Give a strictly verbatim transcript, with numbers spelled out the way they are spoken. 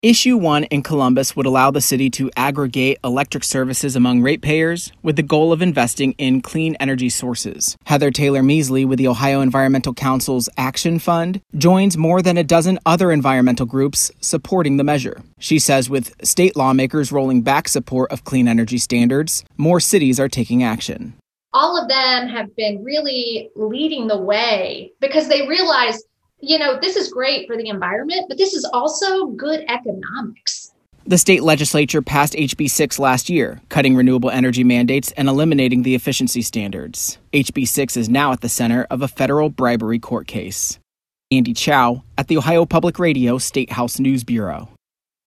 Issue one in Columbus would allow the city to aggregate electric services among ratepayers with the goal of investing in clean energy sources. Heather Taylor Measley with the Ohio Environmental Council's Action Fund joins more than a dozen other environmental groups supporting the measure. She says with state lawmakers rolling back support of clean energy standards, more cities are taking action. All of them have been really leading the way because they realize, you know, this is great for the environment, but this is also good economics. The state legislature passed H B six last year, cutting renewable energy mandates and eliminating the efficiency standards. H B six is now at the center of a federal bribery court case. Andy Chow at the Ohio Public Radio State House News Bureau.